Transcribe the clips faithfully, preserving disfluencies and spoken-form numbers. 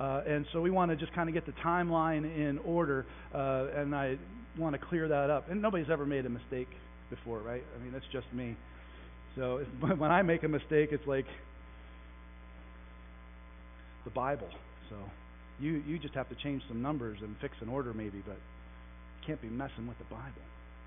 Uh, and so we want to just kind of get the timeline in order, uh, and I want to clear that up. And nobody's ever made a mistake before, right? I mean, that's just me. So if, when I make a mistake, it's like the Bible. So you you just have to change some numbers and fix an order maybe, but you can't be messing with the Bible.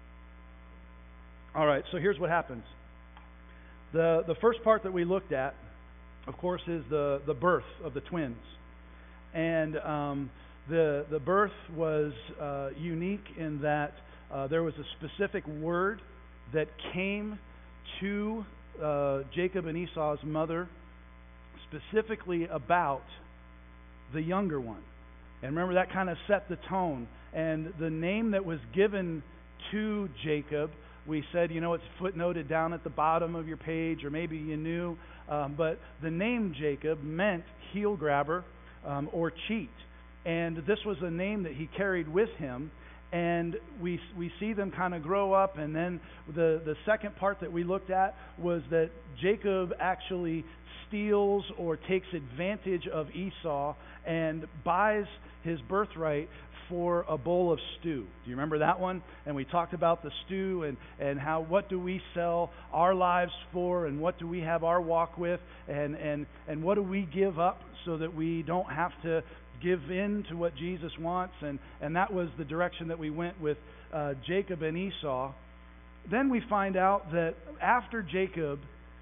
All right, so here's what happens. The the first part that we looked at, of course, is the, the birth of the twins. And um, the the birth was uh, unique in that uh, there was a specific word that came to uh, Jacob and Esau's mother specifically about the younger one. And remember, that kind of set the tone. And the name that was given to Jacob, we said, you know, it's footnoted down at the bottom of your page, or maybe you knew, um, but the name Jacob meant heel grabber um, or cheat. And this was a name that he carried with him. And we we see them kind of grow up, and then the, the second part that we looked at was that Jacob actually steals or takes advantage of Esau and buys his birthright for a bowl of stew. Do you remember that one? And we talked about the stew and, and how, what do we sell our lives for, and what do we have our walk with, and, and, and what do we give up so that we don't have to give in to what Jesus wants. And, and that was the direction that we went with uh, Jacob and Esau. Then we find out that after Jacob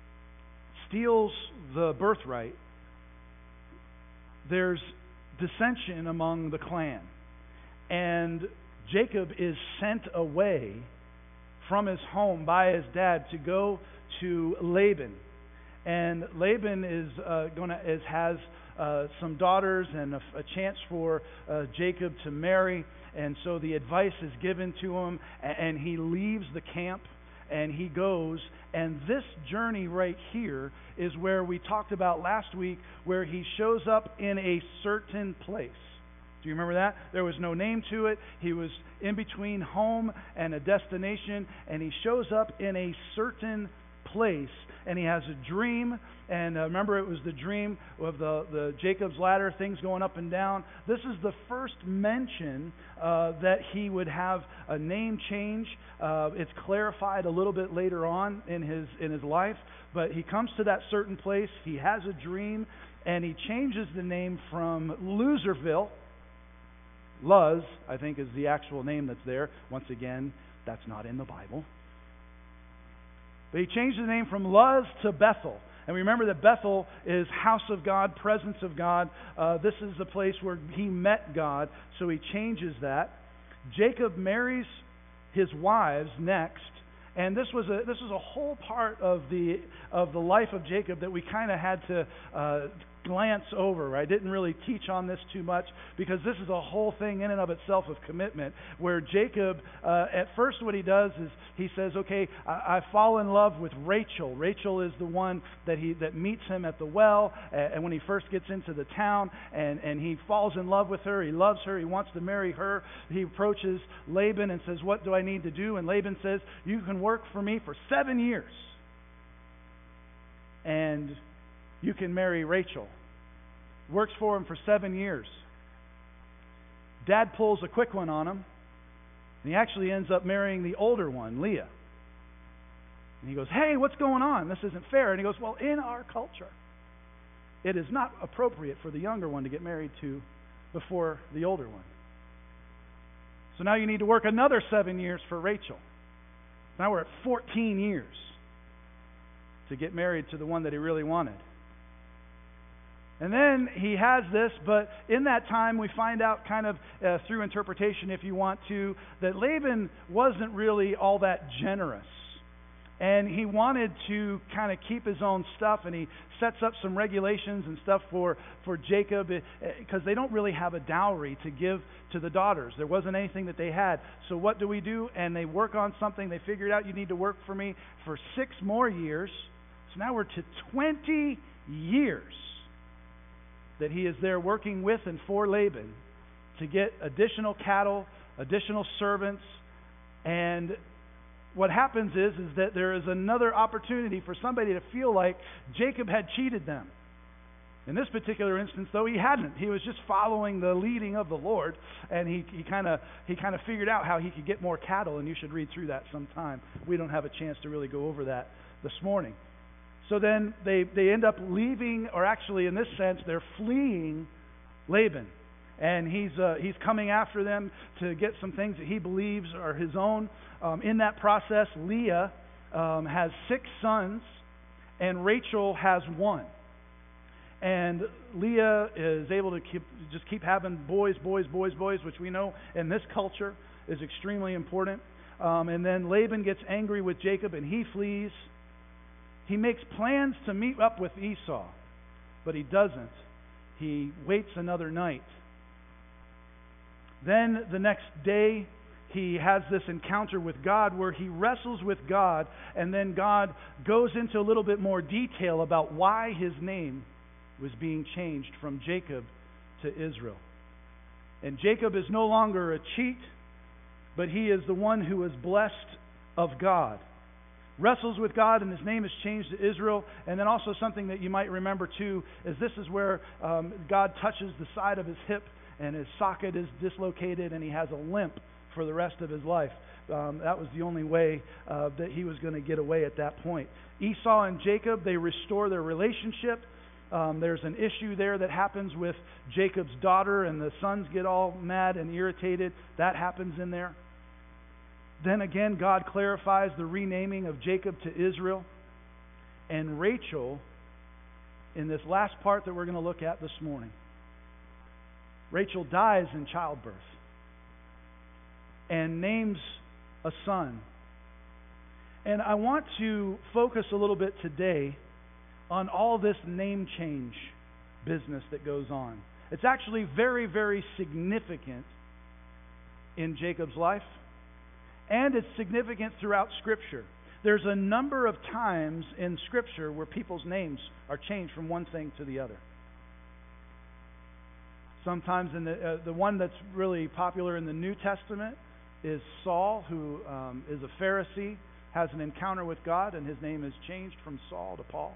steals the birthright, there's dissension among the clan. And Jacob is sent away from his home by his dad to go to Laban. And Laban is uh, going to is has uh, some daughters and a, a chance for uh, Jacob to marry. And so the advice is given to him, and, and he leaves the camp and he goes. And this journey right here is where we talked about last week, where he shows up in a certain place. Do you remember that? There was no name to it. He was in between home and a destination, and he shows up in a certain place, and he has a dream. And uh, remember, it was the dream of the, the Jacob's ladder, things going up and down. This is the first mention uh, that he would have a name change. Uh, it's clarified a little bit later on in his in his life, but he comes to that certain place. He has a dream, and he changes the name from Loserville. Luz, I think, is the actual name that's there. Once again, that's not in the Bible. But he changed the name from Luz to Bethel. And remember that Bethel is house of God, presence of God. Uh, this is the place where he met God, so he changes that. Jacob marries his wives next. And this was a this was a whole part of the of the life of Jacob that we kind of had to uh, glance over. I didn't really teach on this too much because this is a whole thing in and of itself of commitment, where Jacob, uh, at first what he does is he says, okay, I, I fall in love with Rachel. Rachel is the one that he that meets him at the well, and, and when he first gets into the town, and, and he falls in love with her, he loves her, he wants to marry her. He approaches Laban and says, what do I need to do? And Laban says, you can work for me for seven years. And you can marry Rachel. Works for him for seven years. Dad pulls a quick one on him, and he actually ends up marrying the older one, Leah. And he goes, hey, what's going on? This isn't fair. And he goes, well, in our culture, it is not appropriate for the younger one to get married to before the older one. So now you need to work another seven years for Rachel. Now we're at fourteen years to get married to the one that he really wanted. And then he has this, but in that time we find out kind of uh, through interpretation, if you want to, that Laban wasn't really all that generous. And he wanted to kind of keep his own stuff, and he sets up some regulations and stuff for, for Jacob, because they don't really have a dowry to give to the daughters. There wasn't anything that they had. So what do we do? And they work on something. They figured out, you need to work for me for six more years. So now we're to twenty years that he is there working with and for Laban to get additional cattle, additional servants. And what happens is, is that there is another opportunity for somebody to feel like Jacob had cheated them. In this particular instance, though, he hadn't. He was just following the leading of the Lord, and he he kind of he kind of figured out how he could get more cattle, and you should read through that sometime. We don't have a chance to really go over that this morning. So then they, they end up leaving, or actually in this sense, they're fleeing Laban. And he's uh, he's coming after them to get some things that he believes are his own. Um, in that process, Leah um, has six sons, and Rachel has one. And Leah is able to keep, just keep having boys, boys, boys, boys, which we know in this culture is extremely important. Um, and then Laban gets angry with Jacob, and he flees. He makes plans to meet up with Esau, but he doesn't. He waits another night. Then the next day, he has this encounter with God where he wrestles with God, and then God goes into a little bit more detail about why his name was being changed from Jacob to Israel. And Jacob is no longer a cheat, but he is the one who is blessed of God. Wrestles with God, and his name is changed to Israel. And then also something that you might remember too is this is where um, God touches the side of his hip, and his socket is dislocated, and he has a limp for the rest of his life. Um, that was the only way uh, that he was going to get away at that point. Esau and Jacob, they restore their relationship. Um, there's an issue there that happens with Jacob's daughter, and the sons get all mad and irritated. That happens in there. Then again, God clarifies the renaming of Jacob to Israel. And Rachel, in this last part that we're going to look at this morning, Rachel dies in childbirth and names a son. And I want to focus a little bit today on all this name change business that goes on. It's actually very, very significant in Jacob's life, and it's significant throughout Scripture. There's a number of times in Scripture where people's names are changed from one thing to the other. Sometimes in the uh, the one that's really popular in the New Testament is Saul, who um, is a Pharisee, has an encounter with God, and his name is changed from Saul to Paul.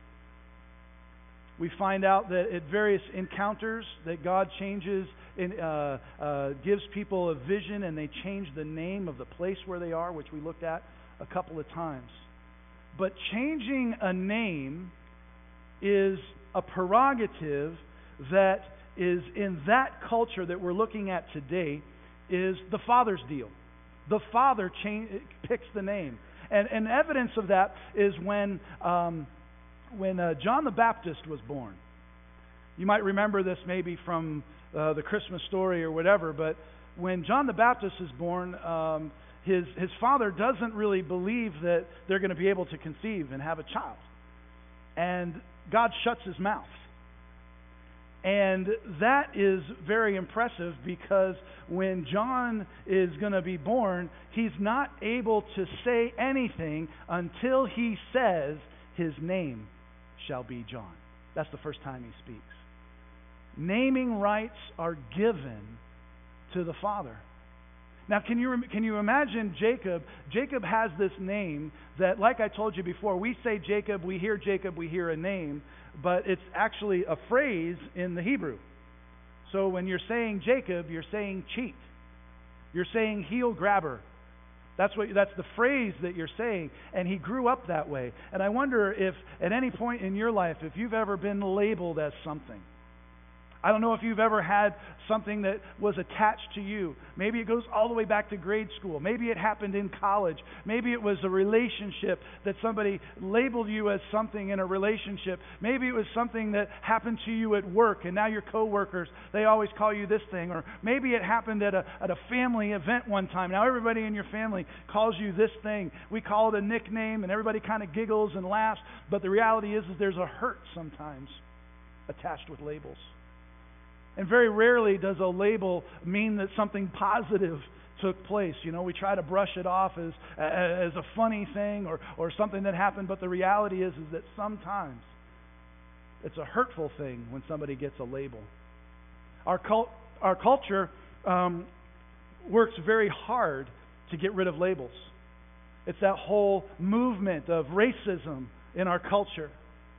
We find out that at various encounters that God changes, in, uh, uh, gives people a vision, and they change the name of the place where they are, which we looked at a couple of times. But changing a name is a prerogative that is in that culture that we're looking at today is the father's deal. The father change, picks the name. And, and evidence of that is when... Um, When uh, John the Baptist was born. You might remember this maybe from uh, the Christmas story or whatever, but when John the Baptist is born, um, his, his father doesn't really believe that they're going to be able to conceive and have a child. And God shuts his mouth. And that is very impressive because when John is going to be born, he's not able to say anything until he says his name shall be John. That's the first time he speaks. Naming rights are given to the father. Now, can you can you imagine Jacob? Jacob has this name that, like I told you before, we say Jacob, we hear Jacob, we hear a name, but it's actually a phrase in the Hebrew. So when you're saying Jacob, you're saying cheat. You're saying heel grabber. That's what that's the phrase that you're saying, and he grew up that way. And I wonder if at any point in your life, if you've ever been labeled as something. I don't know if you've ever had something that was attached to you. Maybe it goes all the way back to grade school. Maybe it happened in college. Maybe it was a relationship that somebody labeled you as something in a relationship. Maybe it was something that happened to you at work, and now your coworkers, they always call you this thing. Or maybe it happened at a at a family event one time. Now everybody in your family calls you this thing. We call it a nickname, and everybody kind of giggles and laughs. But the reality is, is there's a hurt sometimes attached with labels. And very rarely does a label mean that something positive took place. You know, we try to brush it off as as a funny thing or, or something that happened, but the reality is, is that sometimes it's a hurtful thing when somebody gets a label. Our cult, our culture um, works very hard to get rid of labels. It's that whole movement of racism in our culture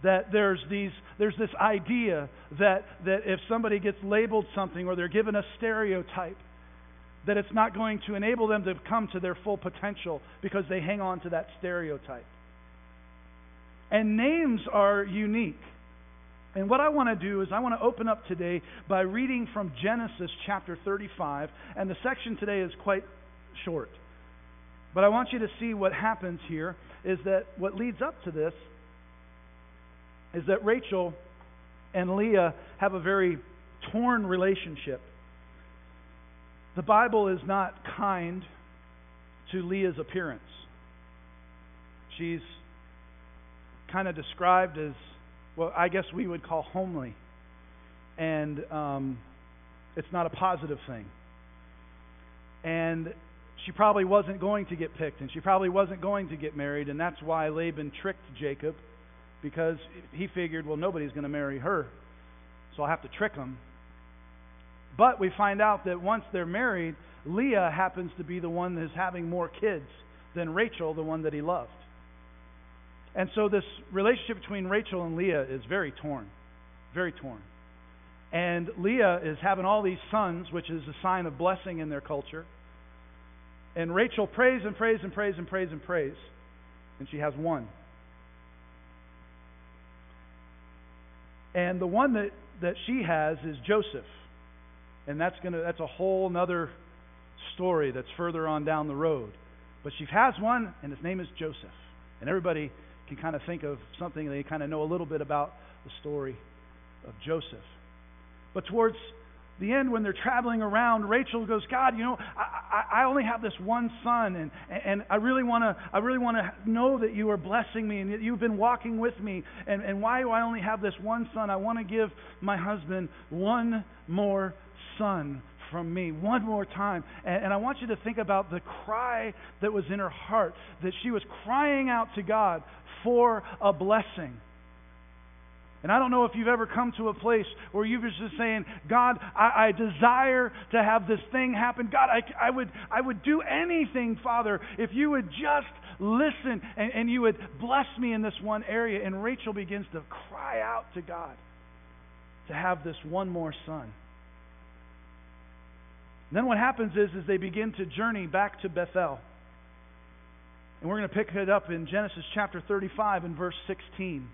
that there's these there's this idea that that if somebody gets labeled something or they're given a stereotype, that it's not going to enable them to come to their full potential because they hang on to that stereotype. And names are unique. And what I want to do is I want to open up today by reading from Genesis chapter thirty-five, and the section today is quite short. But I want you to see what happens here is that what leads up to this is that Rachel and Leah have a very torn relationship. The Bible is not kind to Leah's appearance. She's kind of described as, well, I guess we would call homely. And um, it's not a positive thing. And she probably wasn't going to get picked, and she probably wasn't going to get married, and that's why Laban tricked Jacob, because he figured, well, nobody's going to marry her, so I'll have to trick him. But we find out that once they're married, Leah happens to be the one that's having more kids than Rachel, the one that he loved. And so this relationship between Rachel and Leah is very torn, very torn. And Leah is having all these sons, which is a sign of blessing in their culture. And Rachel prays and prays and prays and prays and prays, and she has one. And the one that, that she has is Joseph. And that's gonna that's a whole other story that's further on down the road. But she has one, and his name is Joseph. And everybody can kind of think of something, they kind of know a little bit about the story of Joseph. But towards the end, when they're traveling around, Rachel goes, God, you know, I, I, I only have this one son, and and I really want to I really want to know that you are blessing me and that you've been walking with me. And, and why do I only have this one son? I want to give my husband one more son from me, one more time. And, and I want you to think about the cry that was in her heart, that she was crying out to God for a blessing. And I don't know if you've ever come to a place where you're just saying, God, I, I desire to have this thing happen. God, I, I would I would do anything, Father, if you would just listen and, and you would bless me in this one area. And Rachel begins to cry out to God to have this one more son. And then what happens is, is they begin to journey back to Bethel. And we're going to pick it up in Genesis chapter thirty-five and verse sixteen.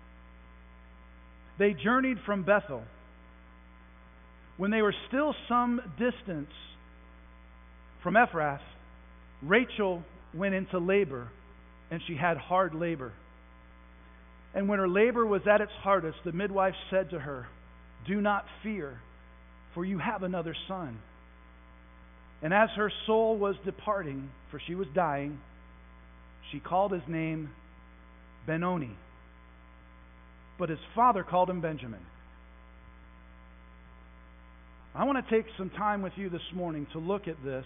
They journeyed from Bethel. When they were still some distance from Ephrath, Rachel went into labor, and she had hard labor. And when her labor was at its hardest, the midwife said to her, do not fear, for you have another son. And as her soul was departing, for she was dying, she called his name Benoni. But his father called him Benjamin. I want to take some time with you this morning to look at this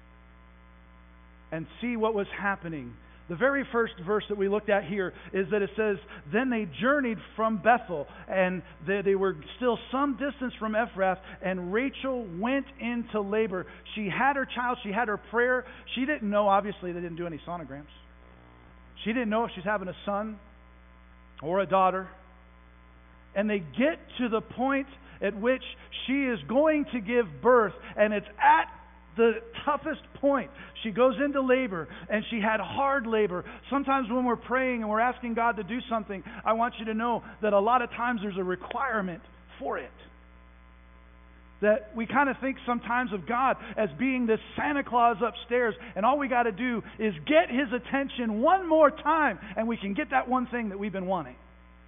and see what was happening. The very first verse that we looked at here is that it says, then they journeyed from Bethel, and they, they were still some distance from Ephrath, and Rachel went into labor. She had her child, she had her prayer. She didn't know, obviously, they didn't do any sonograms. She didn't know if she's having a son or a daughter. And they get to the point at which she is going to give birth, and it's at the toughest point. She goes into labor, and she had hard labor. Sometimes when we're praying and we're asking God to do something, I want you to know that a lot of times there's a requirement for it. That we kind of think sometimes of God as being this Santa Claus upstairs, and all we got to do is get His attention one more time, and we can get that one thing that we've been wanting.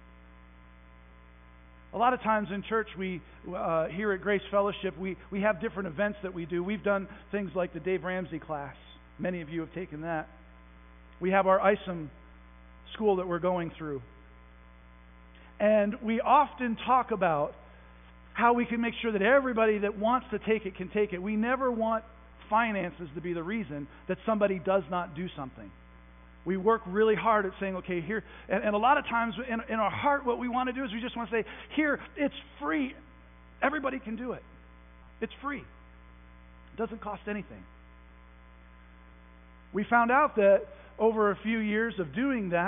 A lot of times in church, we uh, here at Grace Fellowship, we, we have different events that we do. We've done things like the Dave Ramsey class. Many of you have taken that. We have our I S O M school that we're going through. And we often talk about how we can make sure that everybody that wants to take it can take it. We never want finances to be the reason that somebody does not do something. We work really hard at saying, okay, here, and, and a lot of times in, in our heart, what we want to do is we just want to say, here, it's free. Everybody can do it. It's free. It doesn't cost anything. We found out that over a few years of doing that,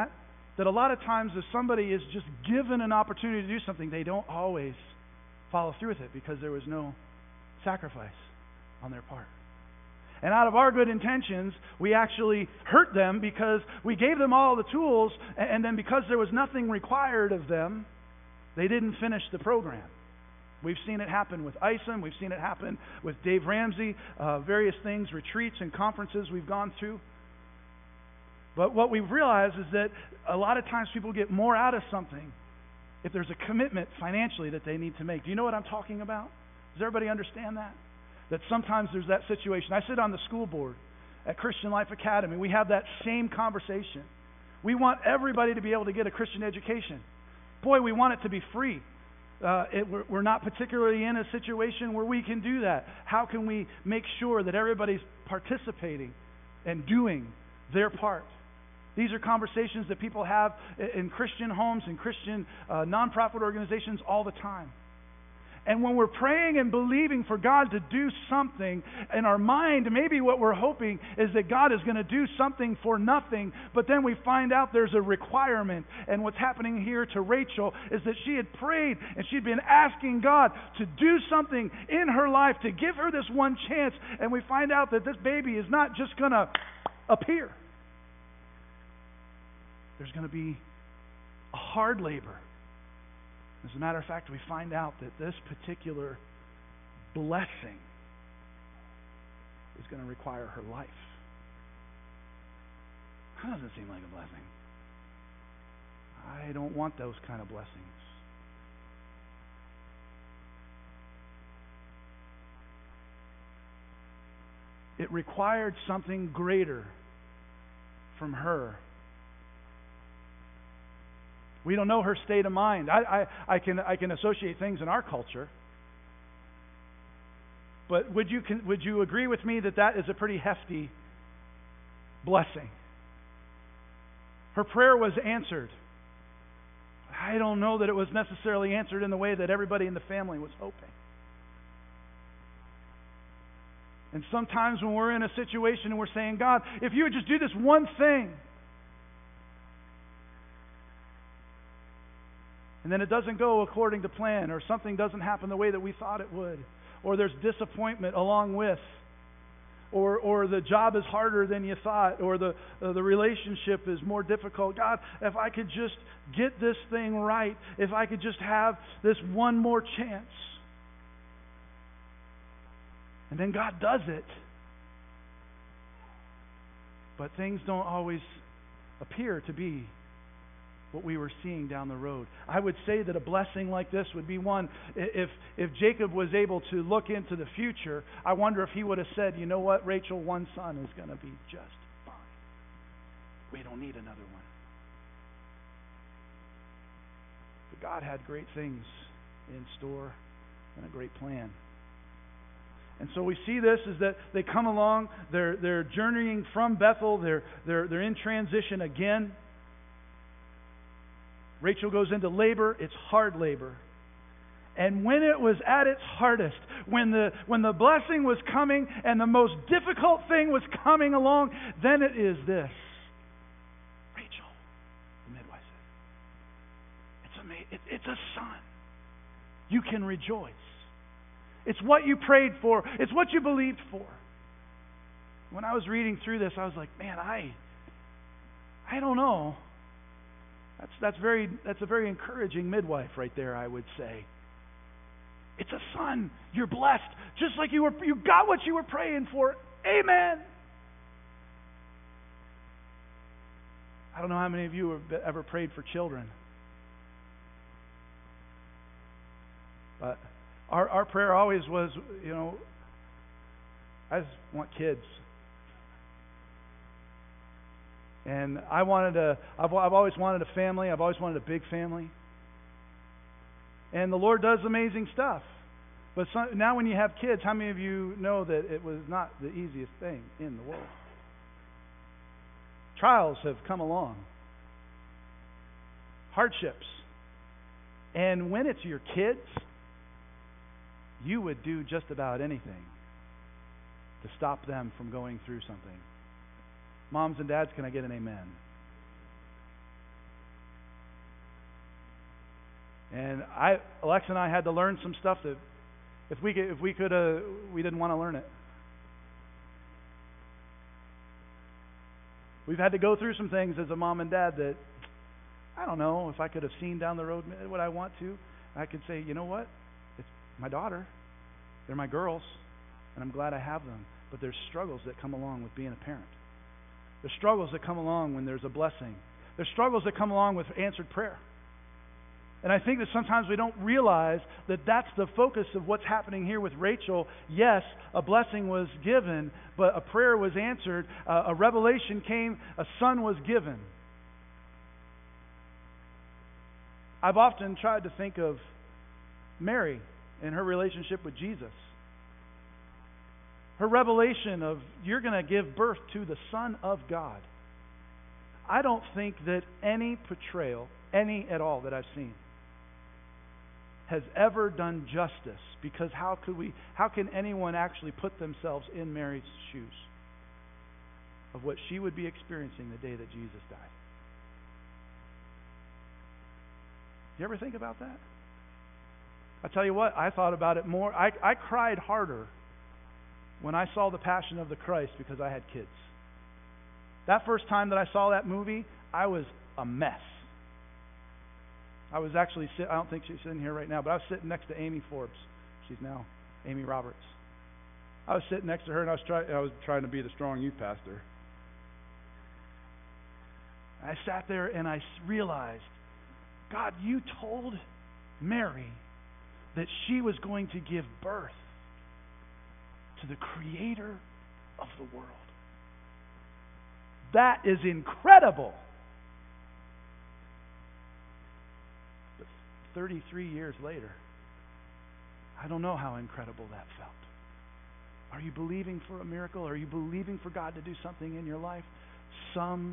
that a lot of times if somebody is just given an opportunity to do something, they don't always follow through with it because there was no sacrifice on their part. And out of our good intentions, we actually hurt them because we gave them all the tools, and then because there was nothing required of them, they didn't finish the program. We've seen it happen with I S O M. We've seen it happen with Dave Ramsey, uh, various things, retreats and conferences we've gone through. But what we've realized is that a lot of times people get more out of something if there's a commitment financially that they need to make. Do you know what I'm talking about? Does everybody understand that? That sometimes there's that situation. I sit on the school board at Christian Life Academy. We have that same conversation. We want everybody to be able to get a Christian education. Boy, we want it to be free. Uh, it, we're, we're not particularly in a situation where we can do that. How can we make sure that everybody's participating and doing their part? These are conversations that people have in Christian homes and Christian uh, nonprofit organizations all the time. And when we're praying and believing for God to do something, in our mind, maybe what we're hoping is that God is going to do something for nothing, but then we find out there's a requirement. And what's happening here to Rachel is that she had prayed and she'd been asking God to do something in her life, to give her this one chance, and we find out that this baby is not just going to appear. There's going to be a hard labor. As a matter of fact, we find out that this particular blessing is going to require her life. That doesn't seem like a blessing. I don't want those kind of blessings. It required something greater from her. We don't know her state of mind. I, I, I can I can associate things in our culture. But would you would you agree with me that that is a pretty hefty blessing? Her prayer was answered. I don't know that it was necessarily answered in the way that everybody in the family was hoping. And sometimes when we're in a situation and we're saying, God, if you would just do this one thing, and then it doesn't go according to plan, or something doesn't happen the way that we thought it would, or there's disappointment along with, or or the job is harder than you thought, or the uh, the relationship is more difficult. God, if I could just get this thing right, if I could just have this one more chance. And then God does it. But things don't always appear to be what we were seeing down the road. I would say that a blessing like this would be one, if if Jacob was able to look into the future, I wonder if he would have said, you know what, Rachel, one son is going to be just fine. We don't need another one. But God had great things in store and a great plan. And so we see this is that they come along, they're they're journeying from Bethel, they're they're they're in transition again. Rachel goes into labor. It's hard labor. And when it was at its hardest, when the when the blessing was coming and the most difficult thing was coming along, then it is this. Rachel, the midwife said, it's amazing. It, it's a son. You can rejoice. It's what you prayed for. It's what you believed for. When I was reading through this, I was like, man, I I don't know. That's that's very that's a very encouraging midwife right there, I would say. It's a son. You're blessed. Just like you were you got what you were praying for. Amen. I don't know how many of you have ever prayed for children. But our our prayer always was, you know, I just want kids. And I wanted a, I've, I've always wanted a family. I've always wanted a big family. And the Lord does amazing stuff. But some, now when you have kids, how many of you know that it was not the easiest thing in the world? Trials have come along. Hardships. And when it's your kids, you would do just about anything to stop them from going through something. Moms and dads, can I get an amen? And I, Alexa and I had to learn some stuff that if we could, if we could, uh, we didn't want to learn it. We've had to go through some things as a mom and dad that, I don't know, if I could have seen down the road what I want to, I could say, you know what? It's my daughter. They're my girls, and I'm glad I have them. But there's struggles that come along with being a parent. There's struggles that come along when there's a blessing. There's struggles that come along with answered prayer. And I think that sometimes we don't realize that that's the focus of what's happening here with Rachel. Yes, a blessing was given, but a prayer was answered. Uh, a revelation came. A son was given. I've often tried to think of Mary and her relationship with Jesus. Her revelation of, you're going to give birth to the Son of God. I don't think that any portrayal, any at all that I've seen, has ever done justice, because how could we, how can anyone actually put themselves in Mary's shoes of what she would be experiencing the day that Jesus died? You ever think about that? I tell you what, I thought about it more. I, I cried harder when I saw The Passion of the Christ because I had kids. That first time that I saw that movie, I was a mess. I was actually sit, I don't think she's sitting here right now, but I was sitting next to Amy Forbes. She's now Amy Roberts. I was sitting next to her, and I was trying I was trying to be the strong youth pastor. I sat there and I realized, God, you told Mary that she was going to give birth to the Creator of the world. That is incredible. But thirty-three years later, I don't know how incredible that felt. Are you believing for a miracle? Are you believing for God to do something in your life? Sometimes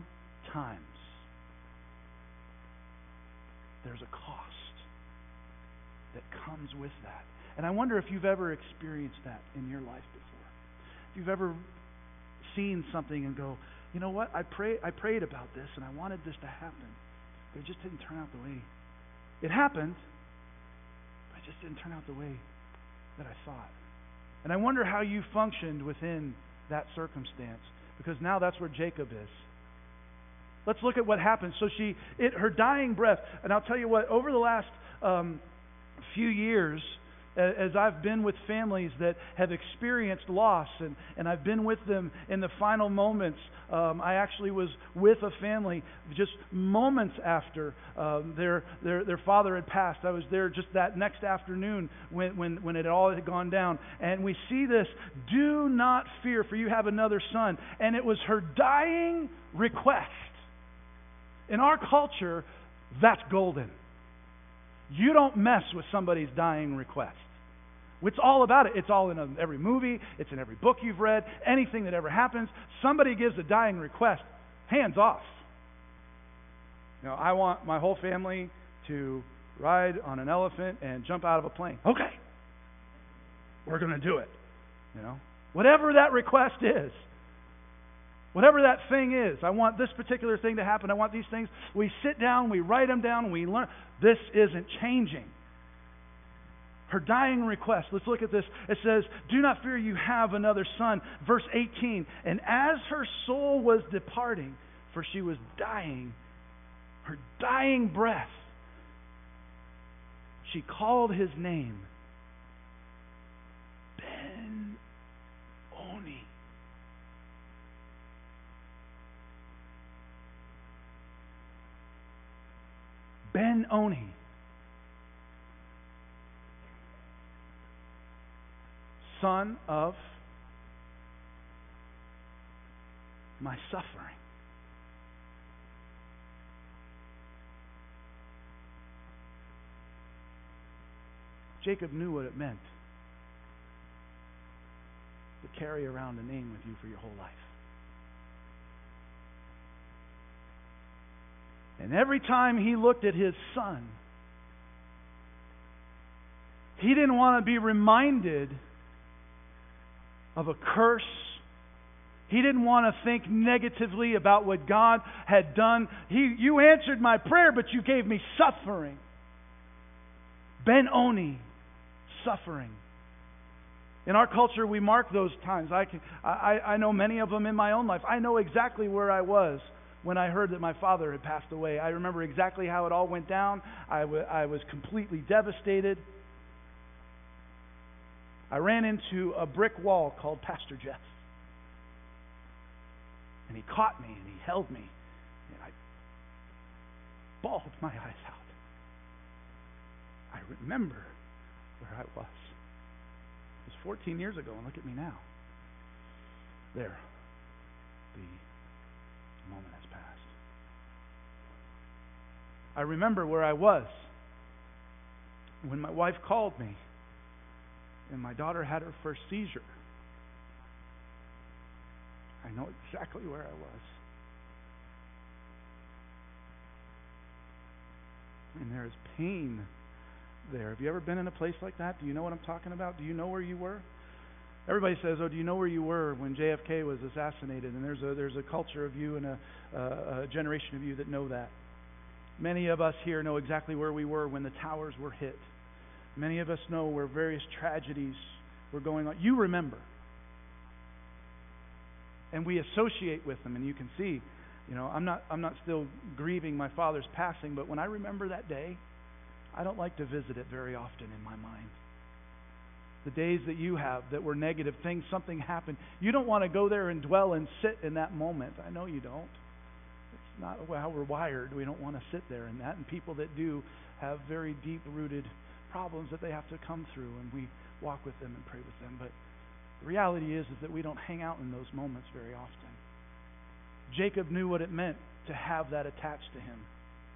there's a cost that comes with that. And I wonder if you've ever experienced that in your life before. If you've ever seen something and go, you know what, I pray, I prayed about this and I wanted this to happen, but it just didn't turn out the way. It happened, but it just didn't turn out the way that I thought. And I wonder how you functioned within that circumstance, because now that's where Jacob is. Let's look at what happened. So she, it, her dying breath, and I'll tell you what, over the last um, few years, as I've been with families that have experienced loss, and, and I've been with them in the final moments. Um, I actually was with a family just moments after um, their, their their father had passed. I was there just that next afternoon when, when, when it all had gone down. And we see this, do not fear, for you have another son. And it was her dying request. In our culture, that's golden. You don't mess with somebody's dying request. It's all about it. It's all in every movie. It's in every book you've read. Anything that ever happens, somebody gives a dying request. Hands off. You know, I want my whole family to ride on an elephant and jump out of a plane. Okay. We're going to do it. You know, whatever that request is. Whatever that thing is, I want this particular thing to happen. I want these things. We sit down, we write them down, we learn. This isn't changing. Her dying request, let's look at this. It says, do not fear, you have another son. Verse eighteen, and as her soul was departing, for she was dying, her dying breath, she called his name, Ben-Oni. Ben-Oni. Son of my suffering. Jacob knew what it meant to carry around a name with you for your whole life. And every time he looked at his son, he didn't want to be reminded of a curse. He didn't want to think negatively about what God had done. He, you answered my prayer, but you gave me suffering. Ben-Oni, suffering. In our culture, we mark those times. I, can, I, I know many of them in my own life. I know exactly where I was when I heard that my father had passed away. I remember exactly how it all went down. I, w- I was completely devastated. I ran into a brick wall called Pastor Jeff. And he caught me and he held me. And I bawled my eyes out. I remember where I was. It was fourteen years ago, and look at me now. There. The moment has passed. I remember where I was when my wife called me and my daughter had her first seizure. I know exactly where I was. And there is pain there. Have you ever been in a place like that? Do you know what I'm talking about? Do you know where you were? Everybody says, oh, do you know where you were when J F K was assassinated? And there's a, there's a culture of you and a, uh, a generation of you that know that. Many of us here know exactly where we were when the towers were hit. Many of us know where various tragedies were going on. You remember. And we associate with them, and you can see, you know, I'm not I'm not still grieving my father's passing, but when I remember that day, I don't like to visit it very often in my mind. The days that you have that were negative things, something happened. You don't want to go there and dwell and sit in that moment. I know you don't. It's not how we're wired. We don't want to sit there in that. And people that do have very deep-rooted problems that they have to come through, and we walk with them and pray with them. But the reality is, is that we don't hang out in those moments very often. Jacob knew what it meant to have that attached to him.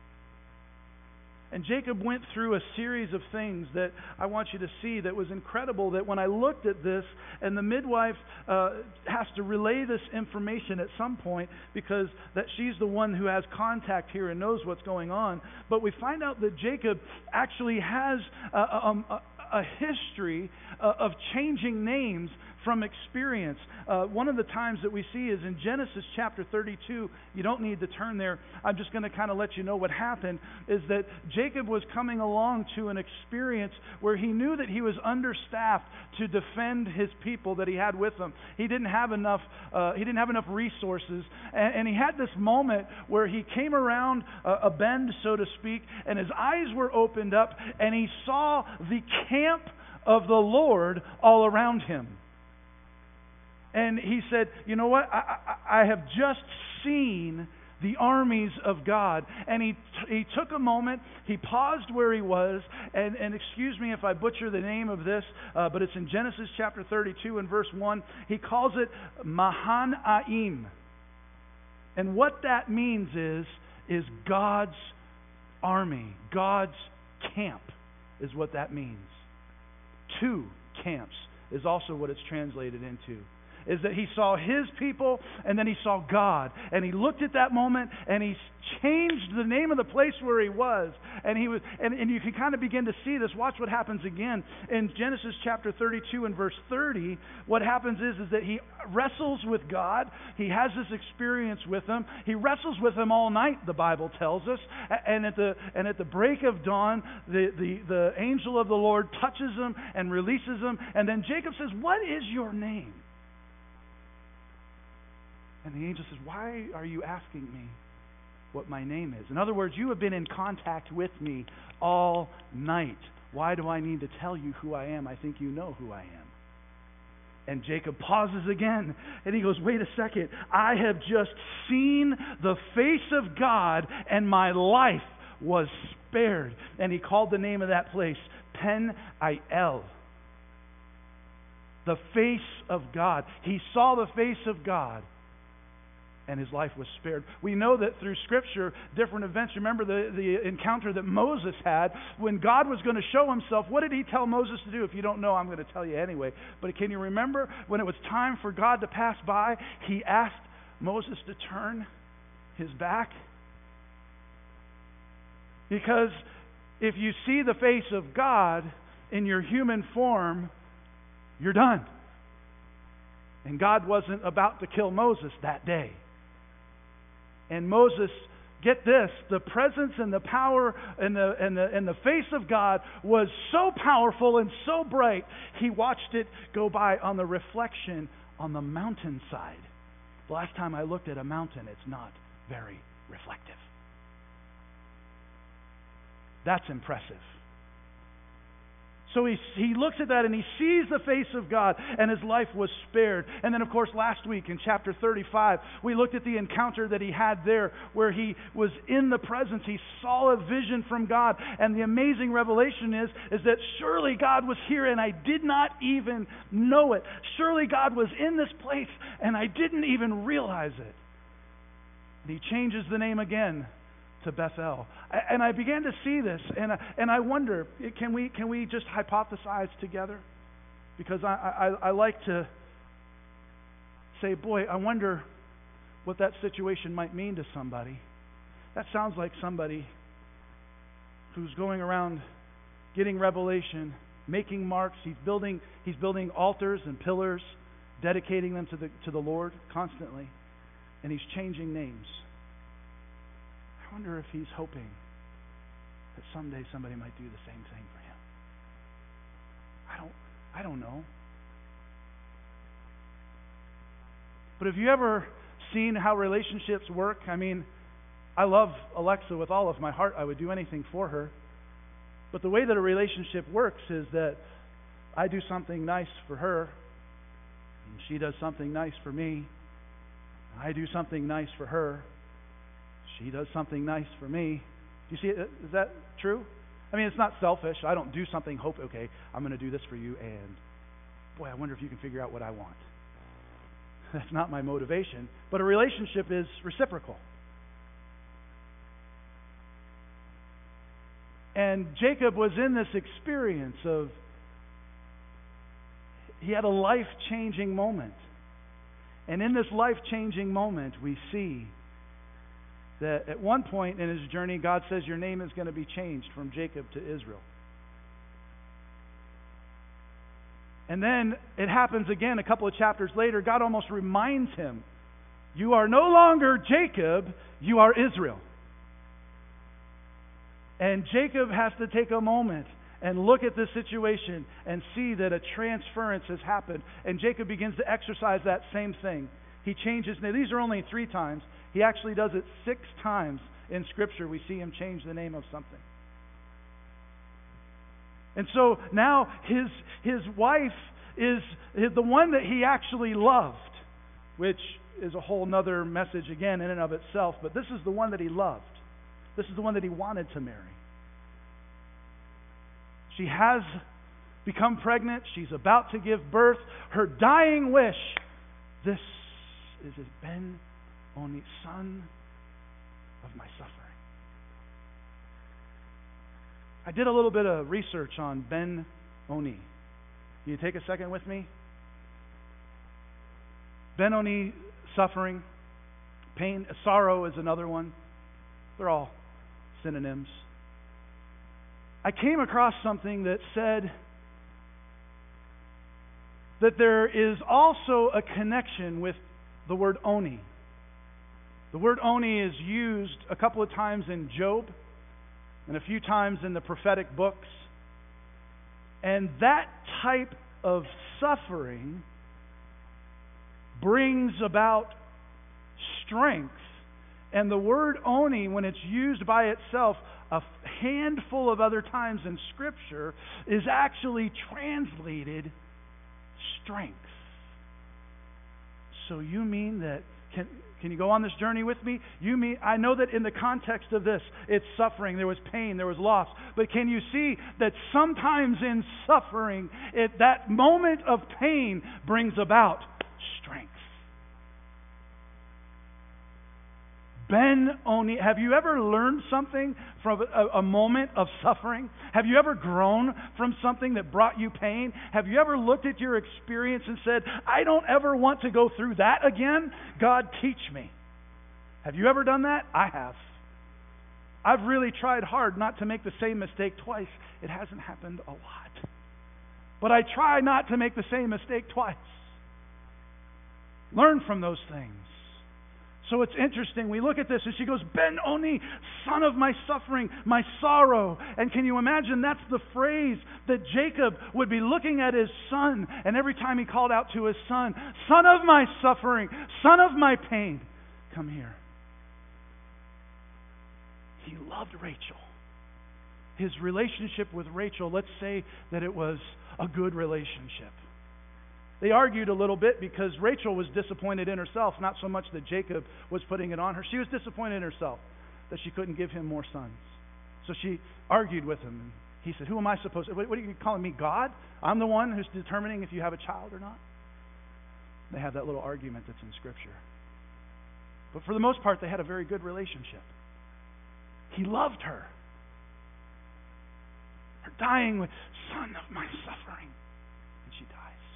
And Jacob went through a series of things that I want you to see that was incredible, that when I looked at this, and the midwife uh, has to relay this information at some point because that she's the one who has contact here and knows what's going on. But we find out that Jacob actually has a, a, a, a history uh, of changing names from experience. Uh, one of the times that we see is in Genesis chapter thirty-two. You don't need to turn there. I'm just going to kind of let you know what happened, is that Jacob was coming along to an experience where he knew that he was understaffed to defend his people that he had with him. He didn't have enough, uh, he didn't have enough resources. And, and he had this moment where he came around a, a bend, so to speak, and his eyes were opened up, and he saw the camp of the Lord all around him. And he said, you know what, I, I, I have just seen the armies of God. And he he took a moment, he paused where he was, and, and excuse me if I butcher the name of this, uh, but it's in Genesis chapter thirty-two and verse one. He calls it Mahanaim. And what that means is, is God's army, God's camp is what that means. Two camps is also what it's translated into. Is that he saw his people and then he saw God. And he looked at that moment and he changed the name of the place where he was. And he was and, and you can kind of begin to see this. Watch what happens again. In Genesis chapter thirty-two and verse thirty, what happens is, is that he wrestles with God. He has this experience with him. He wrestles with him all night, the Bible tells us. And at the and at the break of dawn, the, the, the angel of the Lord touches him and releases him. And then Jacob says, "What is your name?" And the angel says, "Why are you asking me what my name is?" In other words, you have been in contact with me all night. Why do I need to tell you who I am? I think you know who I am. And Jacob pauses again, and he goes, wait a second. I have just seen the face of God, and my life was spared. And he called the name of that place Pen-I-El. The face of God. He saw the face of God, and his life was spared. We know that through Scripture, different events. Remember the, the encounter that Moses had when God was going to show himself. What did he tell Moses to do? If you don't know, I'm going to tell you anyway. But can you remember when it was time for God to pass by, he asked Moses to turn his back? Because if you see the face of God in your human form, you're done. And God wasn't about to kill Moses that day. And Moses get this, the presence and the power and the, and the, and the face of God was so powerful and so bright, he watched it go by on the reflection on the mountainside. The last time I looked at a mountain, it's not very reflective. That's impressive. So he, he looks at that and he sees the face of God, and his life was spared. And then, of course, last week in chapter thirty-five, we looked at the encounter that he had there where he was in the presence. He saw a vision from God. And the amazing revelation is, is that surely God was here and I did not even know it. Surely God was in this place and I didn't even realize it. And he changes the name again to Bethel. And I began to see this, and I, and I wonder, can we can we just hypothesize together? Because I, I, I like to say, boy, I wonder what that situation might mean to somebody. That sounds like somebody who's going around getting revelation, making marks. He's building he's building altars and pillars, dedicating them to the to the Lord constantly, and he's changing names. I wonder if he's hoping that someday somebody might do the same thing for him. I don't I don't know. But have you ever seen how relationships work? I mean, I love Alexa with all of my heart. I would do anything for her. But the way that a relationship works is that I do something nice for her, and she does something nice for me. I do something nice for her. She does something nice for me. Do you see it? Is that true? I mean, it's not selfish. I don't do something, hope, okay, I'm going to do this for you, and boy, I wonder if you can figure out what I want. That's not my motivation. But a relationship is reciprocal. And Jacob was in this experience of, he had a life-changing moment. And in this life-changing moment, we see that at one point in his journey, God says, your name is going to be changed from Jacob to Israel. And then it happens again a couple of chapters later. God almost reminds him, you are no longer Jacob, you are Israel. And Jacob has to take a moment and look at this situation and see that a transference has happened. And Jacob begins to exercise that same thing. He changes. Now, these are only three times. He actually does it six times in Scripture. We see him change the name of something. And so now his his wife is, is the one that he actually loved, which is a whole other message again in and of itself. But this is the one that he loved. This is the one that he wanted to marry. She has become pregnant. She's about to give birth. Her dying wish, this is his Ben Oni, son of my suffering. I did a little bit of research on Ben Oni. Can you take a second with me? Ben Oni, suffering, pain, sorrow is another one. They're all synonyms. I came across something that said that there is also a connection with the word Oni. The word Oni is used a couple of times in Job and a few times in the prophetic books. And that type of suffering brings about strength. And the word Oni, when it's used by itself a handful of other times in Scripture, is actually translated strength. So you mean that, can, can you go on this journey with me? You mean, I know that in the context of this, it's suffering, there was pain, there was loss. But can you see that sometimes in suffering, it, that moment of pain brings about strength? Ben Oni, have you ever learned something from a, a moment of suffering? Have you ever grown from something that brought you pain? Have you ever looked at your experience and said, I don't ever want to go through that again? God, teach me. Have you ever done that? I have. I've really tried hard not to make the same mistake twice. It hasn't happened a lot. But I try not to make the same mistake twice. Learn from those things, So it's interesting. We look at this and she goes, Ben-Oni, son of my suffering, my sorrow. And can you imagine that's the phrase that Jacob would be looking at his son, and every time he called out to his son, son of my suffering, son of my pain, come here. He loved Rachel. His relationship with Rachel, let's say that it was a good relationship. They argued a little bit because Rachel was disappointed in herself, not so much that Jacob was putting it on her. She was disappointed in herself that she couldn't give him more sons. So she argued with him. And he said, who am I supposed to, what, what are you calling me, God? I'm the one who's determining if you have a child or not. They have that little argument that's in Scripture. But for the most part, they had a very good relationship. He loved her. Her dying with, son of my suffering. And she dies.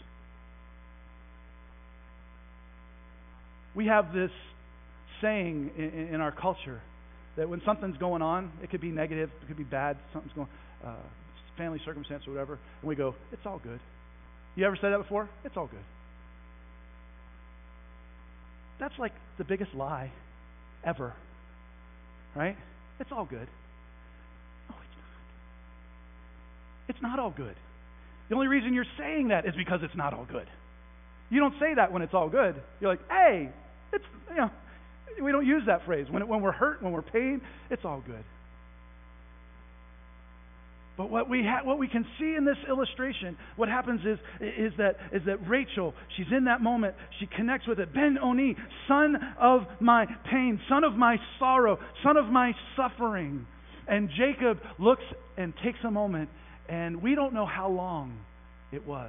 We have this saying in, in our culture that when something's going on, it could be negative, it could be bad, something's going, uh, family circumstance or whatever, and we go, it's all good. You ever said that before? It's all good. That's like the biggest lie ever, right? It's all good. No, it's not. It's not all good. The only reason you're saying that is because it's not all good. You don't say that when it's all good. You're like, hey, it's, you know, we don't use that phrase. When, it, when we're hurt, when we're pain, it's all good. But what we ha- what we can see in this illustration, what happens is is that is that Rachel, she's in that moment, she connects with it. Ben-Oni, son of my pain, son of my sorrow, son of my suffering. And Jacob looks and takes a moment, and we don't know how long it was.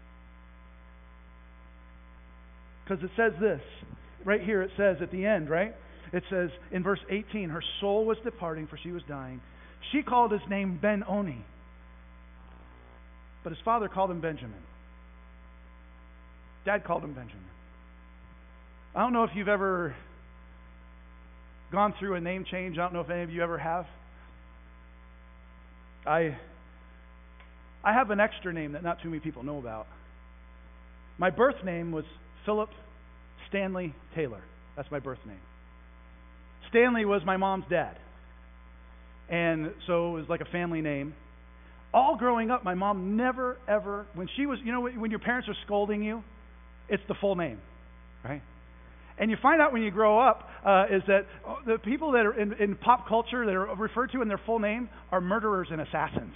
Because it says this, right here it says at the end, right? It says in verse eighteen, her soul was departing, for she was dying. She called his name Ben-Oni, but his father called him Benjamin. Dad called him Benjamin. I don't know if you've ever gone through a name change. I don't know if any of you ever have. I I have an extra name that not too many people know about. My birth name was Philip Stanley Taylor. That's my birth name. Stanley was my mom's dad. And so it was like a family name. All growing up, my mom never, ever, when she was, you know, when your parents are scolding you, it's the full name, right? And you find out when you grow up uh, is that the people that are in, in pop culture that are referred to in their full name are murderers and assassins.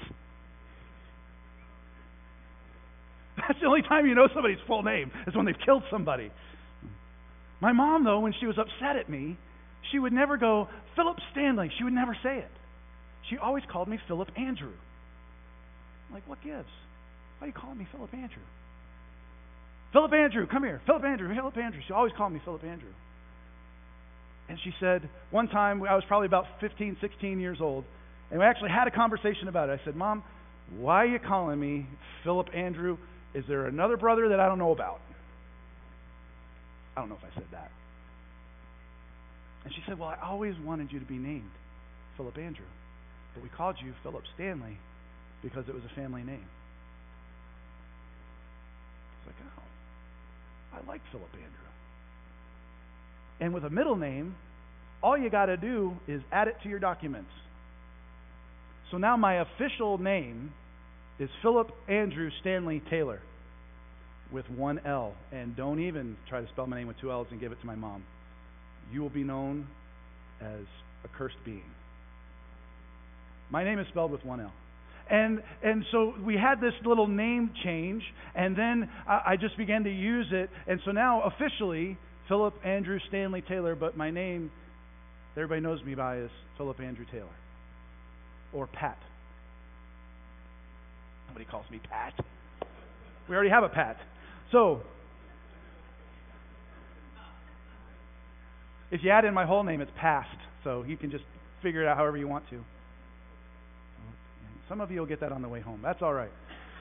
That's the only time you know somebody's full name is when they've killed somebody. My mom, though, when she was upset at me, she would never go, Philip Stanley. She would never say it. She always called me Philip Andrew. I'm like, what gives? Why are you calling me Philip Andrew? Philip Andrew, come here. Philip Andrew, Philip Andrew. She always called me Philip Andrew. And she said, one time, I was probably about fifteen, sixteen years old, and we actually had a conversation about it. I said, Mom, why are you calling me Philip Andrew? Is there another brother that I don't know about? I don't know if I said that. And she said, well, I always wanted you to be named Philip Andrew, but we called you Philip Stanley because it was a family name. It's like, oh, I like Philip Andrew. And with a middle name, all you got to do is add it to your documents. So now my official name is Philip Andrew Stanley Taylor with one L. And don't even try to spell my name with two L's and give it to my mom. You will be known as a cursed being. My name is spelled with one L. And and so we had this little name change, and then I, I just began to use it. And so now officially, Philip Andrew Stanley Taylor, but my name that everybody knows me by is Philip Andrew Taylor. Or Pat. Nobody calls me Pat. We already have a Pat. So, if you add in my whole name, it's past. So you can just figure it out however you want to. Some of you will get that on the way home. That's all right.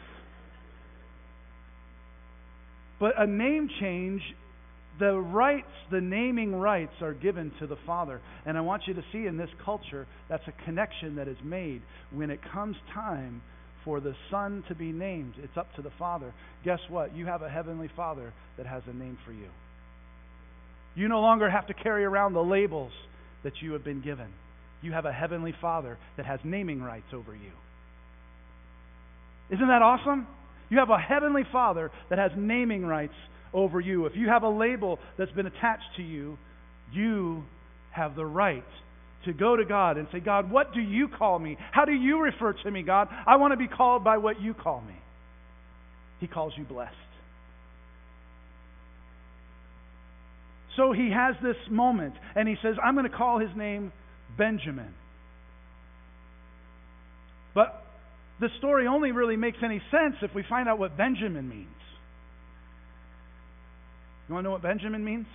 But a name change, the rights, the naming rights are given to the Father. And I want you to see in this culture, that's a connection that is made. When it comes time for the Son to be named, it's up to the Father. Guess what? You have a Heavenly Father that has a name for you. You no longer have to carry around the labels that you have been given. You have a heavenly Father that has naming rights over you. Isn't that awesome? You have a heavenly Father that has naming rights over you. If you have a label that's been attached to you, you have the right to go to God and say, God, what do you call me? How do you refer to me, God? I want to be called by what you call me. He calls you blessed. So he has this moment, and he says, I'm going to call his name Benjamin. But the story only really makes any sense if we find out what Benjamin means. You want to know what Benjamin means?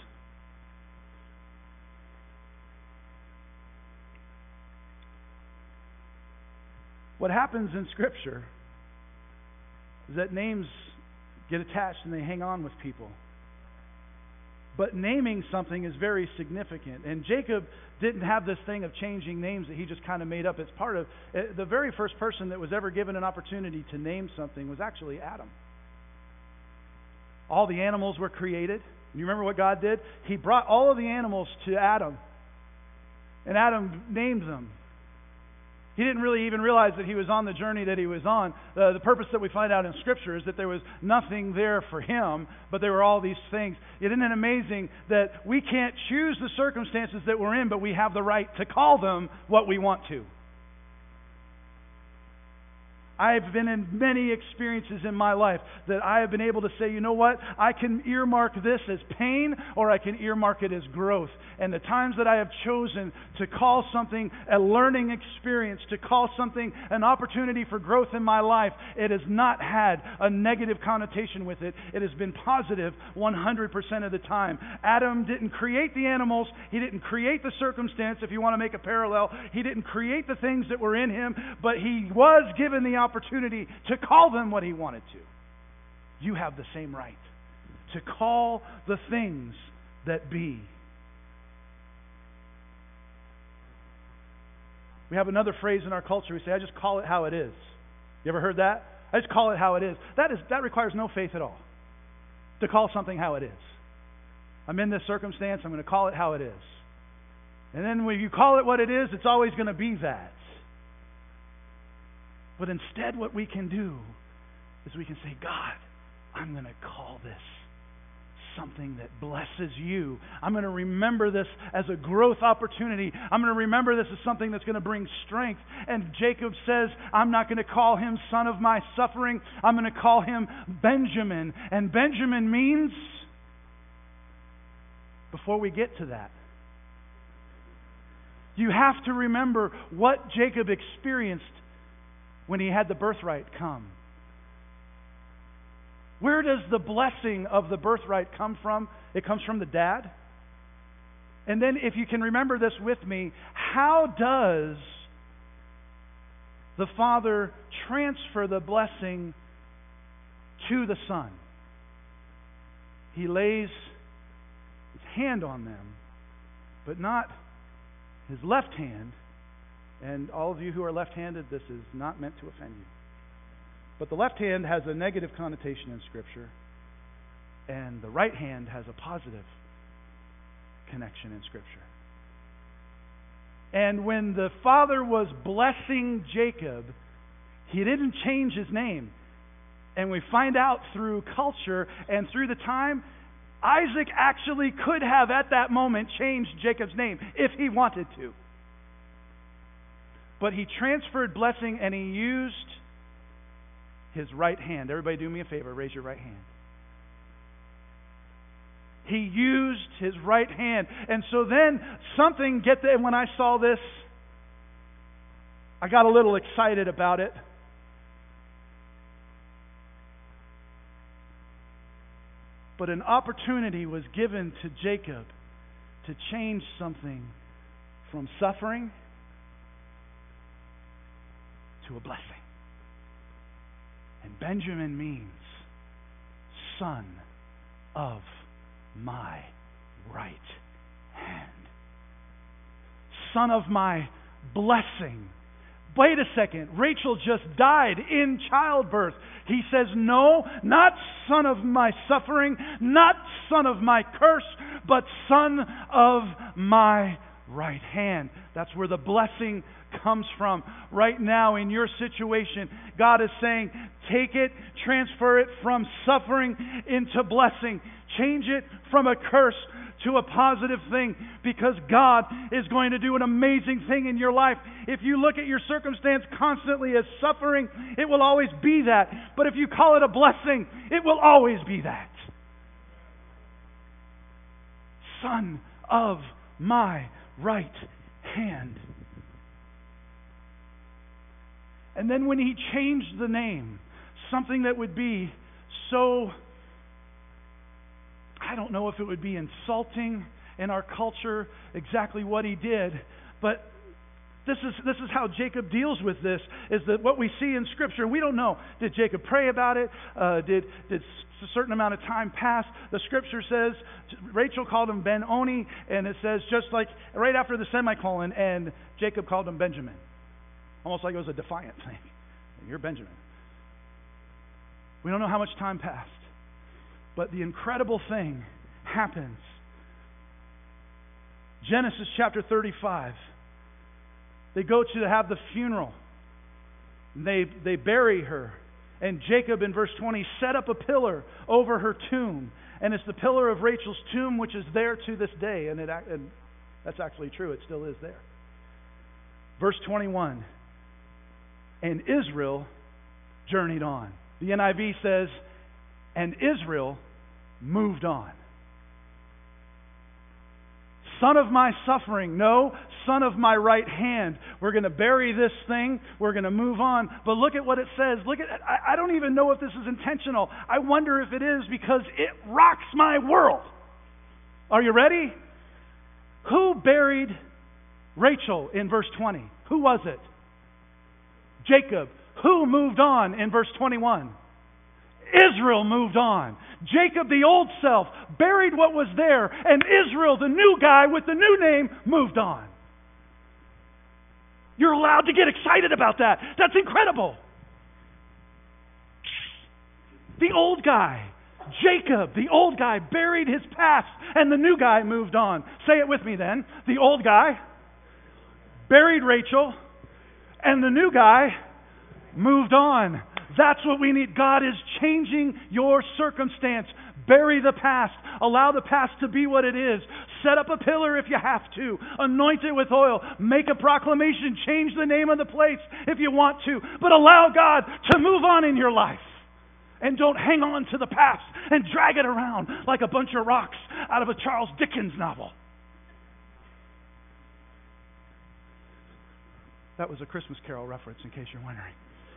What happens in Scripture is that names get attached and they hang on with people. But naming something is very significant. And Jacob didn't have this thing of changing names that he just kind of made up. It's part of, the very first person that was ever given an opportunity to name something was actually Adam. All the animals were created. You remember what God did? He brought all of the animals to Adam. And Adam named them. He didn't really even realize that he was on the journey that he was on. Uh, the purpose that we find out in Scripture is that there was nothing there for him, but there were all these things. Isn't it amazing that we can't choose the circumstances that we're in, but we have the right to call them what we want to? I've been in many experiences in my life that I have been able to say, you know what, I can earmark this as pain or I can earmark it as growth. And the times that I have chosen to call something a learning experience, to call something an opportunity for growth in my life, it has not had a negative connotation with it. It has been positive one hundred percent of the time. Adam didn't create the animals. He didn't create the circumstance, if you want to make a parallel. He didn't create the things that were in him, but he was given the opportunity opportunity to call them what he wanted to. You have the same right to call the things that be. We have another phrase in our culture. We say, I just call it how it is. You ever heard that? I just call it how it is. That is that requires no faith at all. To call something how it is. I'm in this circumstance, I'm going to call it how it is. And then when you call it what it is, it's always going to be that. But instead what we can do is we can say, God, I'm going to call this something that blesses you. I'm going to remember this as a growth opportunity. I'm going to remember this as something that's going to bring strength. And Jacob says, I'm not going to call him son of my suffering. I'm going to call him Benjamin. And Benjamin means, before we get to that, you have to remember what Jacob experienced when he had the birthright come. Where does the blessing of the birthright come from? It comes from the dad. And then if you can remember this with me, how does the father transfer the blessing to the son? He lays his hand on them, but not his left hand. And all of you who are left-handed, this is not meant to offend you. But the left hand has a negative connotation in Scripture, and the right hand has a positive connection in Scripture. And when the father was blessing Jacob, he didn't change his name. And we find out through culture and through the time, Isaac actually could have at that moment changed Jacob's name if he wanted to. But he transferred blessing and he used his right hand. Everybody do me a favor. Raise your right hand. He used his right hand. And so then something, get there, when I saw this, I got a little excited about it. But an opportunity was given to Jacob to change something from suffering to a blessing. And Benjamin means son of my right hand. Son of my blessing. Wait a second, Rachel just died in childbirth. He says, no, not son of my suffering, not son of my curse, but son of my right hand. That's where the blessing comes from. Right now in your situation, God is saying, take it, transfer it from suffering into blessing. Change it from a curse to a positive thing, because God is going to do an amazing thing in your life. If you look at your circumstance constantly as suffering, it will always be that. But if you call it a blessing, it will always be that. Son of my right hand. And then when he changed the name, something that would be so, I don't know if it would be insulting in our culture exactly what he did, but this is this is how Jacob deals with this, is that what we see in Scripture, we don't know. Did Jacob pray about it? Uh, did did a certain amount of time pass? The Scripture says, Rachel called him Ben-Oni, and it says just like right after the semicolon, and Jacob called him Benjamin. Almost like it was a defiant thing. You're Benjamin. We don't know how much time passed. But the incredible thing happens. Genesis chapter thirty-five. They go to have the funeral. They, they bury her. And Jacob in verse twenty set up a pillar over her tomb. And it's the pillar of Rachel's tomb, which is there to this day. And, it, and that's actually true. It still is there. Verse twenty-one. And Israel journeyed on. The N I V says, and Israel moved on. Son of my suffering, no, son of my right hand. We're going to bury this thing. We're going to move on. But look at what it says. Look at I, I don't even know if this is intentional. I wonder if it is, because it rocks my world. Are you ready? Who buried Rachel in verse twenty? Who was it? Jacob. Who moved on in verse twenty-one? Israel moved on. Jacob, the old self, buried what was there, and Israel, the new guy with the new name, moved on. You're allowed to get excited about that. That's incredible. The old guy, Jacob, the old guy, buried his past, and the new guy moved on. Say it with me then. The old guy buried Rachel, and the new guy moved on. That's what we need. God is changing your circumstance. Bury the past. Allow the past to be what it is. Set up a pillar if you have to. Anoint it with oil. Make a proclamation. Change the name of the place if you want to. But allow God to move on in your life. And don't hang on to the past and drag it around like a bunch of rocks out of a Charles Dickens novel. That was a Christmas Carol reference, in case you're wondering.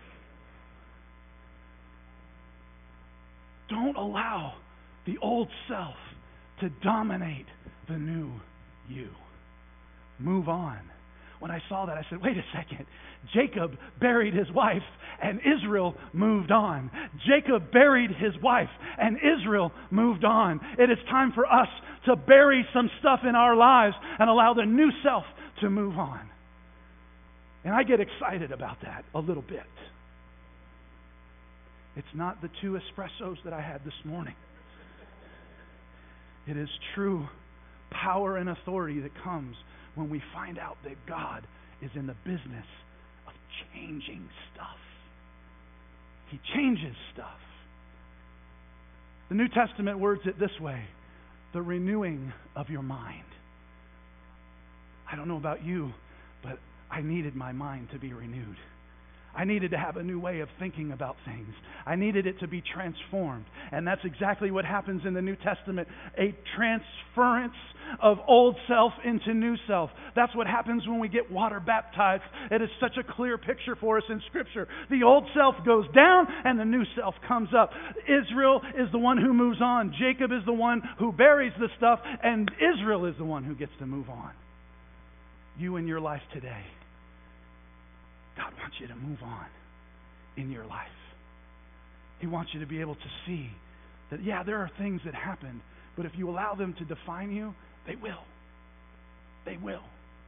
Don't allow the old self to dominate the new you. Move on. When I saw that, I said, wait a second. Jacob buried his wife, and Israel moved on. Jacob buried his wife, and Israel moved on. It is time for us to bury some stuff in our lives and allow the new self to move on. And I get excited about that a little bit. It's not the two espressos that I had this morning. It is true power and authority that comes when we find out that God is in the business of changing stuff. He changes stuff. The New Testament words it this way: the renewing of your mind. I don't know about you, but I needed my mind to be renewed. I needed to have a new way of thinking about things. I needed it to be transformed. And that's exactly what happens in the New Testament. A transference of old self into new self. That's what happens when we get water baptized. It is such a clear picture for us in Scripture. The old self goes down and the new self comes up. Israel is the one who moves on. Jacob is the one who buries the stuff. And Israel is the one who gets to move on. You in your life today, God wants you to move on in your life. He wants you to be able to see that, yeah, there are things that happened, but if you allow them to define you, they will. They will.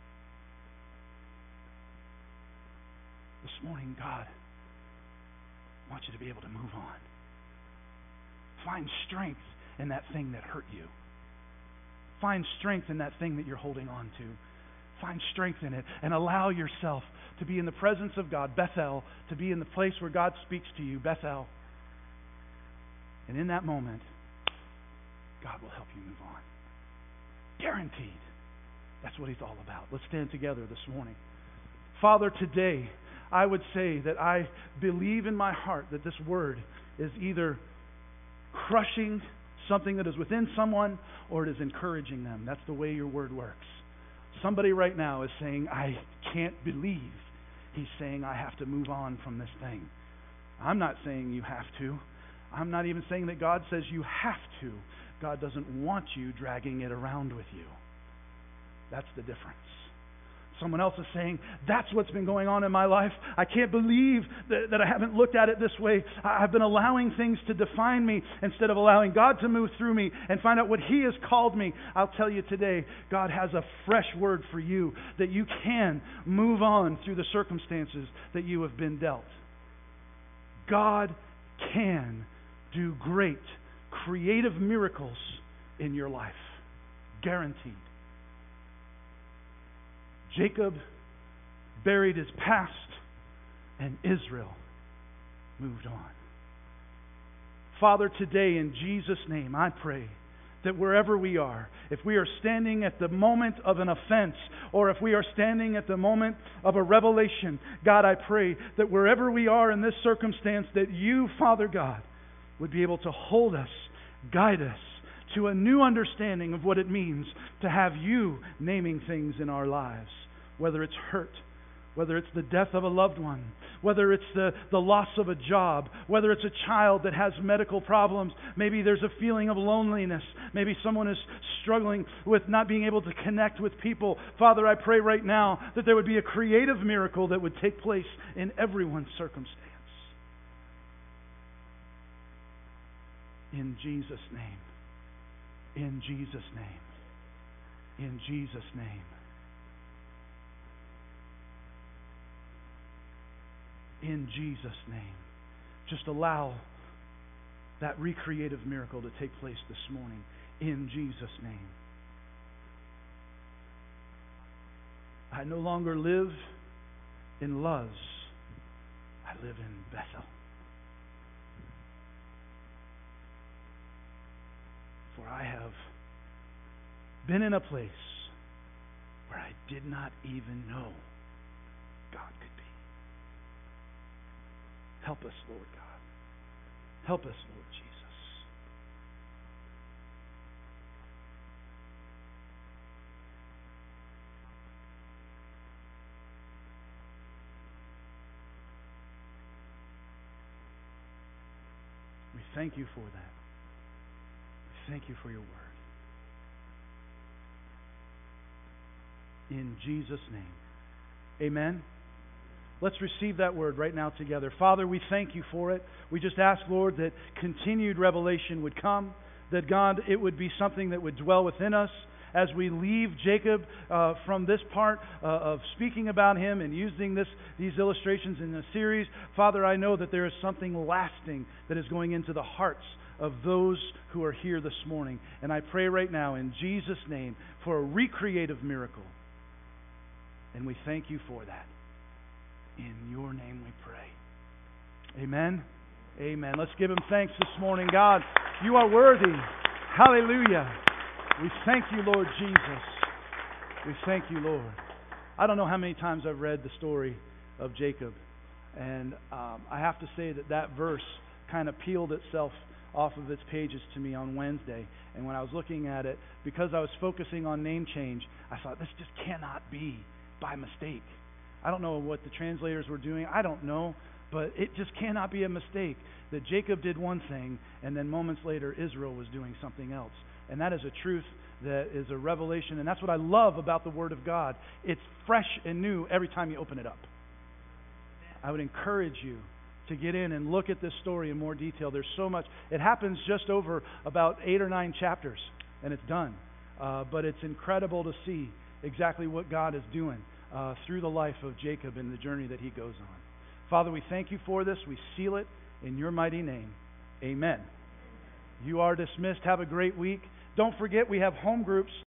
This morning, God wants you to be able to move on. Find strength in that thing that hurt you. Find strength in that thing that you're holding on to. Find strength in it and allow yourself to be in the presence of God, Bethel, to be in the place where God speaks to you, Bethel. And in that moment, God will help you move on. Guaranteed. That's what He's all about. Let's stand together this morning. Father, today, I would say that I believe in my heart that this word is either crushing something that is within someone or it is encouraging them. That's the way your word works. Somebody right now is saying, I can't believe. He's saying, I have to move on from this thing. I'm not saying you have to. I'm not even saying that God says you have to. God doesn't want you dragging it around with you. That's the difference. Someone else is saying, that's what's been going on in my life. I can't believe that, that I haven't looked at it this way. I've been allowing things to define me instead of allowing God to move through me and find out what He has called me. I'll tell you today, God has a fresh word for you that you can move on through the circumstances that you have been dealt. God can do great, creative miracles in your life. Guaranteed. Jacob buried his past, and Israel moved on. Father, today in Jesus' name, I pray that wherever we are, if we are standing at the moment of an offense, or if we are standing at the moment of a revelation, God, I pray that wherever we are in this circumstance, that you, Father God, would be able to hold us, guide us to a new understanding of what it means to have you naming things in our lives. Whether it's hurt, whether it's the death of a loved one, whether it's the, the loss of a job, whether it's a child that has medical problems, maybe there's a feeling of loneliness, maybe someone is struggling with not being able to connect with people. Father, I pray right now that there would be a creative miracle that would take place in everyone's circumstance. In Jesus' name. In Jesus' name. In Jesus' name. In Jesus' name. Just allow that recreative miracle to take place this morning. In Jesus' name. I no longer live in Luz. I live in Bethel. For I have been in a place where I did not even know God could be. Help us, Lord God. Help us, Lord Jesus. We thank you for that. We thank you for your word. In Jesus' name. Amen. Let's receive that word right now together. Father, we thank you for it. We just ask, Lord, that continued revelation would come, that God, it would be something that would dwell within us as we leave Jacob uh, from this part uh, of speaking about him and using this these illustrations in the series. Father, I know that there is something lasting that is going into the hearts of those who are here this morning. And I pray right now in Jesus' name for a recreative miracle. And we thank you for that. In your name we pray. Amen. Amen. Let's give him thanks this morning. God, you are worthy. Hallelujah. We thank you, Lord Jesus. We thank you, Lord. I don't know how many times I've read the story of Jacob. And um, I have to say that that verse kind of peeled itself off of its pages to me on Wednesday. And when I was looking at it, because I was focusing on name change, I thought, this just cannot be by mistake. I don't know what the translators were doing. I don't know. But it just cannot be a mistake that Jacob did one thing and then moments later Israel was doing something else. And that is a truth that is a revelation. And that's what I love about the Word of God. It's fresh and new every time you open it up. I would encourage you to get in and look at this story in more detail. There's so much. It happens just over about eight or nine chapters and it's done. Uh, but it's incredible to see exactly what God is doing Uh, through the life of Jacob and the journey that he goes on. Father, we thank you for this. We seal it in your mighty name. Amen. You are dismissed. Have a great week. Don't forget we have home groups